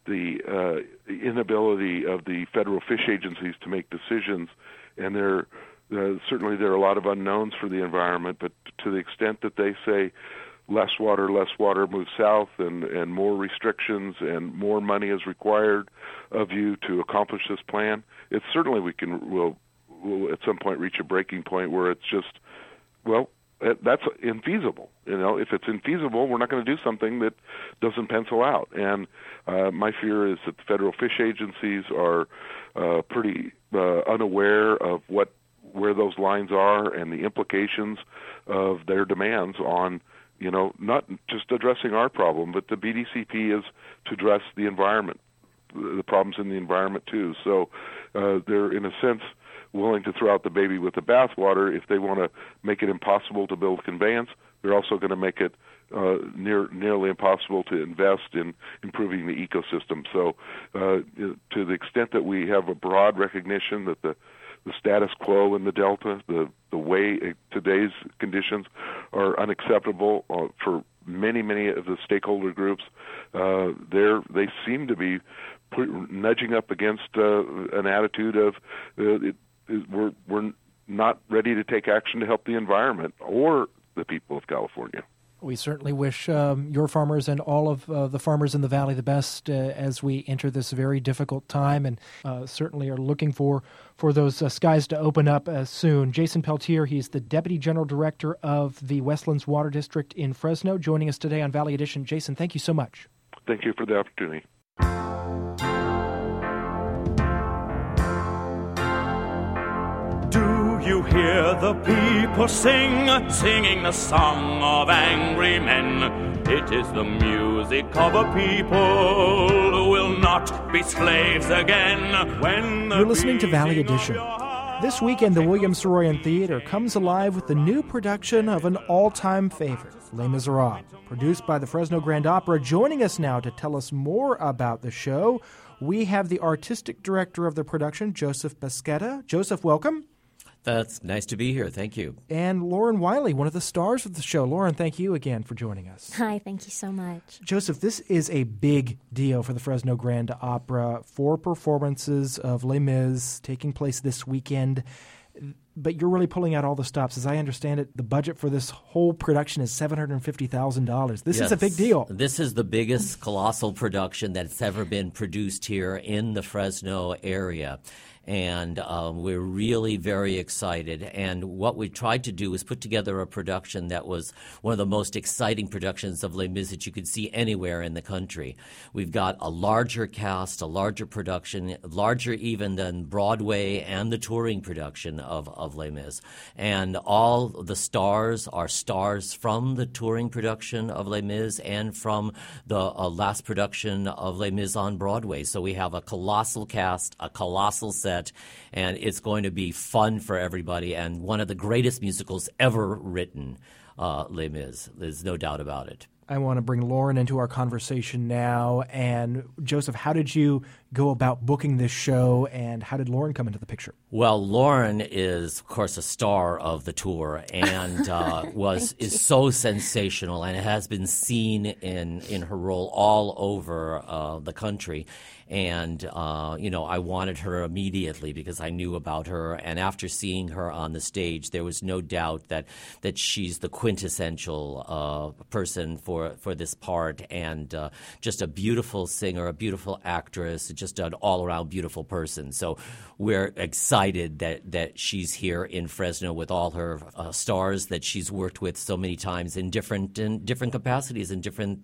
the inability of the federal fish agencies to make decisions, and certainly there are a lot of unknowns for the environment, but to the extent that they say less water moves south, and more restrictions and more money is required of you to accomplish this plan, it's certainly we'll at some point reach a breaking point where it's just, well, that's infeasible. If it's infeasible, we're not going to do something that doesn't pencil out. And my fear is that the federal fish agencies are pretty unaware of where those lines are and the implications of their demands on, not just addressing our problem, but the BDCP is to address the environment, the problems in the environment too. So they're, in a sense, willing to throw out the baby with the bathwater. If they want to make it impossible to build conveyance, they're also going to make it nearly impossible to invest in improving the ecosystem. So to the extent that we have a broad recognition that the status quo in the Delta, the way today's conditions are unacceptable for many of the stakeholder groups, they seem to be nudging up against an attitude of we're not ready to take action to help the environment or the people of California. We certainly wish your farmers and all of the farmers in the Valley the best as we enter this very difficult time, and certainly are looking for those skies to open up soon. Jason Peltier, he's the Deputy General Director of the Westlands Water District in Fresno, joining us today on Valley Edition. Jason, thank you so much. Thank you for the opportunity. You hear the people singing the song of angry men. It is the music of a people who will not be slaves again. You're listening to Valley Edition. This weekend, the William Saroyan Theater comes alive with the new production of an all-time favorite, Les Miserables, produced by the Fresno Grand Opera. Joining us now to tell us more about the show, we have the artistic director of the production, Joseph Busqueta. Joseph, welcome. That's nice to be here. Thank you. And Lauren Wiley, one of the stars of the show. Lauren, thank you again for joining us. Hi, thank you so much. Joseph, this is a big deal for the Fresno Grand Opera. 4 performances of Les Mis taking place this weekend. But you're really pulling out all the stops. As I understand it, the budget for this whole production is $750,000. This is a big deal. This is the biggest colossal production that's ever been produced here in the Fresno area. And we're really very excited. And what we tried to do is put together a production that was one of the most exciting productions of Les Mis that you could see anywhere in the country. We've got a larger cast, a larger production, larger even than Broadway and the touring production of Les Mis. And all the stars are stars from the touring production of Les Mis and from the last production of Les Mis on Broadway. So we have a colossal cast, a colossal set, and it's going to be fun for everybody and one of the greatest musicals ever written, Les Mis. There's no doubt about it. I want to bring Lauren into our conversation now. And Joseph, how did you go about booking this show, and how did Lauren come into the picture? Well, Lauren is, of course, a star of the tour and is so sensational and has been seen in her role all over the country. And, I wanted her immediately because I knew about her. And after seeing her on the stage, there was no doubt that she's the quintessential person for this part, and just a beautiful singer, a beautiful actress, just an all-around beautiful person. So we're excited that she's here in Fresno with all her stars that she's worked with so many times in different capacities, in different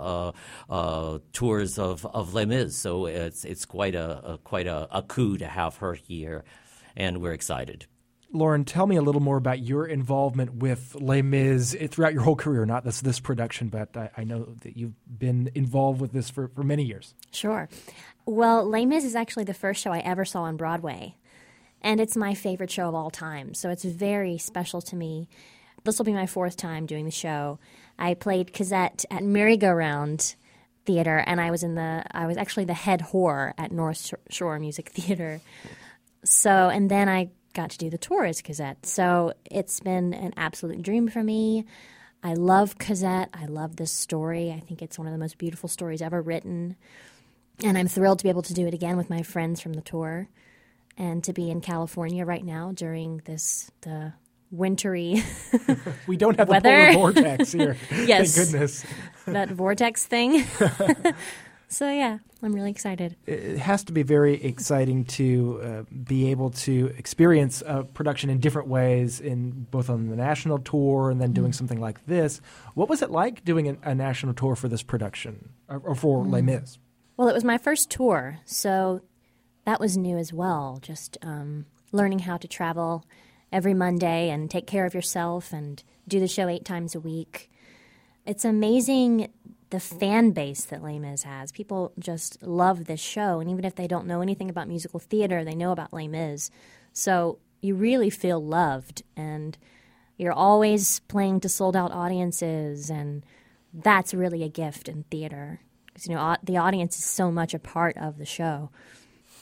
tours of Les Mis. So it's quite a coup to have her here, and we're excited. Lauren, tell me a little more about your involvement with Les Mis throughout your whole career, not this production, but I know that you've been involved with this for many years. Sure. Well, Les Mis is actually the first show I ever saw on Broadway, and it's my favorite show of all time, so it's very special to me. This will be my 4th time doing the show. I played Cosette at Merry-Go-Round Theater, and I was actually the head whore at North Shore Music Theater. So, and then I got to do the tour as Cosette. So it's been an absolute dream for me. I love Cosette. I love this story. I think it's one of the most beautiful stories ever written. And I'm thrilled to be able to do it again with my friends from the tour and to be in California right now during the wintry we don't have weather. A polar vortex here. Yes. Thank goodness. That vortex thing. So, yeah, I'm really excited. It has to be very exciting to be able to experience production in different ways, both on the national tour and then doing something like this. What was it like doing a national tour for this production, or for Les Mis? Well, it was my first tour, so that was new as well, just learning how to travel every Monday and take care of yourself and do the show 8 times a week. It's amazing the fan base that Les Mis has. People just love this show, and even if they don't know anything about musical theater, they know about Les Mis. So you really feel loved, and you're always playing to sold-out audiences, and that's really a gift in theater. Because, the audience is so much a part of the show.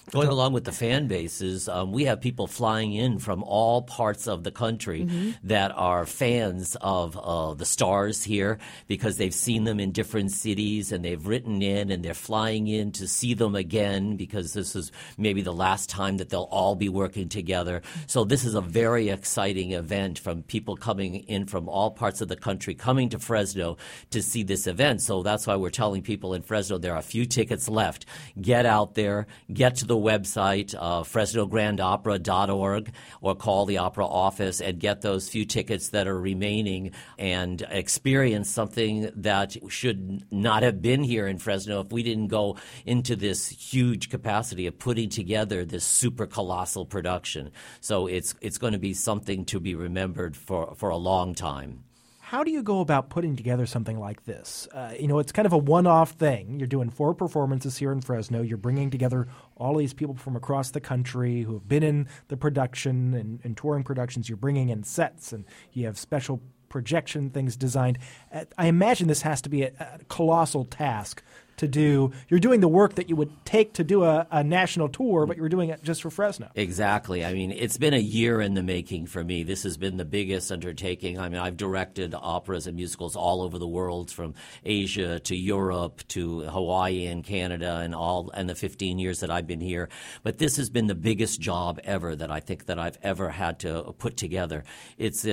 Going along with the fan bases, we have people flying in from all parts of the country that are fans of the stars here because they've seen them in different cities and they've written in and they're flying in to see them again because this is maybe the last time that they'll all be working together. So this is a very exciting event from people coming in from all parts of the country, coming to Fresno to see this event. So that's why we're telling people in Fresno there are a few tickets left. Get out there, get to the website, FresnoGrandOpera.org, or call the opera office and get those few tickets that are remaining and experience something that should not have been here in Fresno if we didn't go into this huge capacity of putting together this super colossal production. So it's going to be something to be remembered for a long time. How do you go about putting together something like this? It's kind of a one-off thing. You're doing 4 performances here in Fresno. You're bringing together all these people from across the country who have been in the production and touring productions. You're bringing in sets, and you have special projection things designed. I imagine this has to be a colossal task to do. You're doing the work that you would take to do a national tour, but you're doing it just for Fresno. Exactly. I mean, it's been a year in the making for me. This has been the biggest undertaking. I mean, I've directed operas and musicals all over the world, from Asia to Europe to Hawaii and Canada and the 15 years that I've been here. But this has been the biggest job ever that I think that I've ever had to put together. This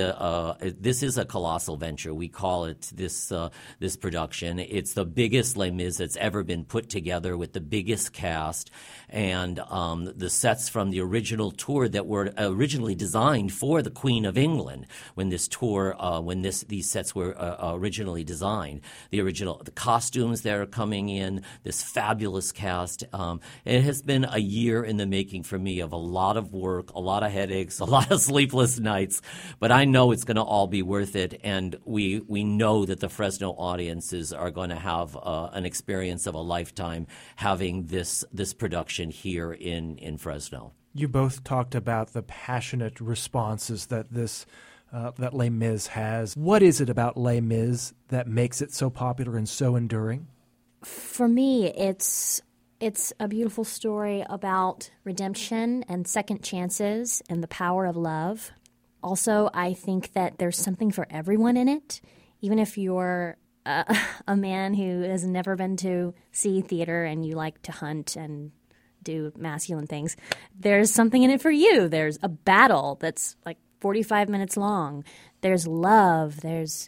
is a colossal venture. We call it this production. It's the biggest Les Mis that's ever been put together, with the biggest cast and the sets from the original tour that were originally designed for the Queen of England when this tour, these sets were originally designed. The costumes that are coming in, this fabulous cast. It has been a year in the making for me of a lot of work, a lot of headaches, a lot of sleepless nights, but I know it's going to all be worth it, and we know that the Fresno audiences are going to have an experience of a lifetime having this production here in Fresno. You both talked about the passionate responses that that Les Mis has. What is it about Les Mis that makes it so popular and so enduring? For me, it's a beautiful story about redemption and second chances and the power of love. Also, I think that there's something for everyone in it, even if you're a man who has never been to see theater and you like to hunt and do masculine things. There's something in it for you. There's a battle that's like 45 minutes long. There's love. There's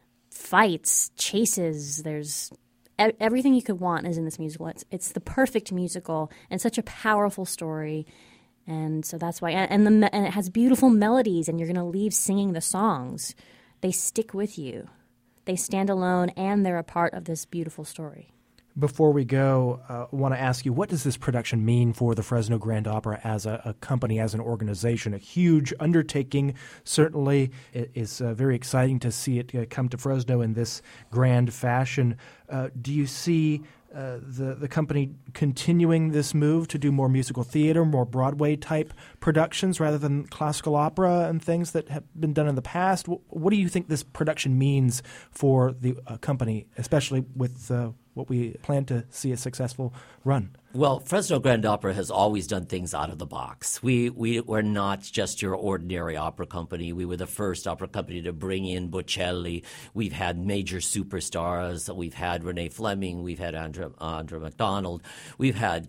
fights, chases. There's everything you could want is in this musical. It's the perfect musical and such a powerful story. And so that's why. And it has beautiful melodies, and you're going to leave singing the songs. They stick with you. They stand alone, and they're a part of this beautiful story. Before we go, I want to ask you, what does this production mean for the Fresno Grand Opera as a company, as an organization? A huge undertaking. Certainly, it is very exciting to see it come to Fresno in this grand fashion. Do you see the company continuing this move to do more musical theater, more Broadway-type productions rather than classical opera and things that have been done in the past? What do you think this production means for the company, especially with what we plan to see a successful run? Well, Fresno Grand Opera has always done things out of the box. We were not just your ordinary opera company. We were the first opera company to bring in Bocelli. We've had major superstars. We've had Renee Fleming. We've had Andra MacDonald. We've had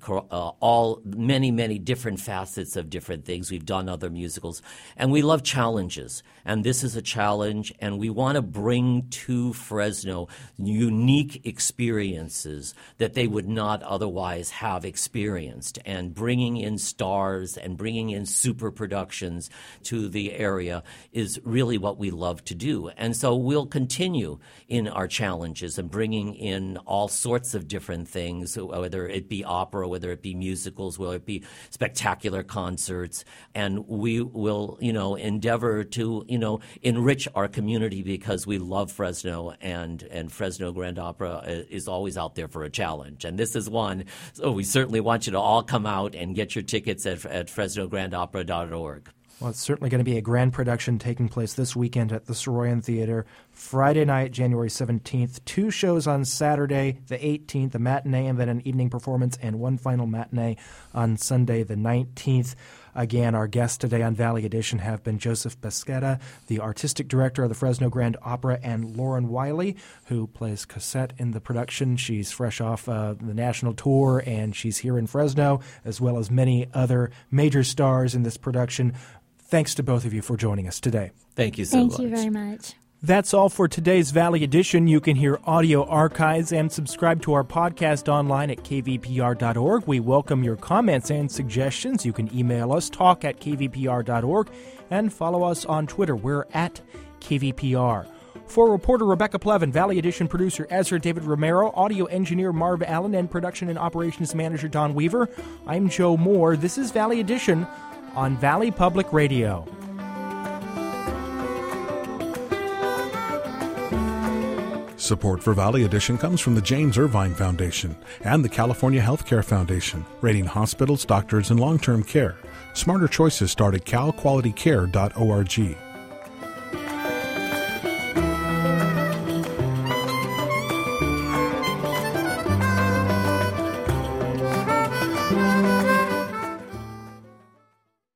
many different facets of different things. We've done other musicals. And we love challenges. And this is a challenge. And we want to bring to Fresno unique experiences that they would not otherwise have experienced, and bringing in stars and bringing in super productions to the area is really what we love to do. And so we'll continue in our challenges and bringing in all sorts of different things, whether it be opera, whether it be musicals, whether it be spectacular concerts. And we will, endeavor to, enrich our community because we love Fresno, and Fresno Grand Opera is always out there for a challenge. And this is one. So we certainly want you to all come out and get your tickets at FresnoGrandOpera.org. Well, it's certainly going to be a grand production taking place this weekend at the Soroyan Theater. Friday night, January 17th. 2 shows on Saturday, the 18th, a matinee and then an evening performance, and one final matinee on Sunday, the 19th. Again, our guests today on Valley Edition have been Joseph Pesquera, the artistic director of the Fresno Grand Opera, and Lauren Wiley, who plays Cosette in the production. She's fresh off the national tour, and she's here in Fresno, as well as many other major stars in this production. Thanks to both of you for joining us today. Thank you so much. Thank you very much. That's all for today's Valley Edition. You can hear audio archives and subscribe to our podcast online at kvpr.org. We welcome your comments and suggestions. You can email us, talk@kvpr.org, and follow us on Twitter. We're at KVPR. For reporter Rebecca Plevin, Valley Edition producer Ezra David Romero, audio engineer Marv Allen, and production and operations manager Don Weaver, I'm Joe Moore. This is Valley Edition on Valley Public Radio. Support for Valley Edition comes from the James Irvine Foundation and the California Healthcare Foundation, rating hospitals, doctors, and long-term care. Smarter choices start at calqualitycare.org.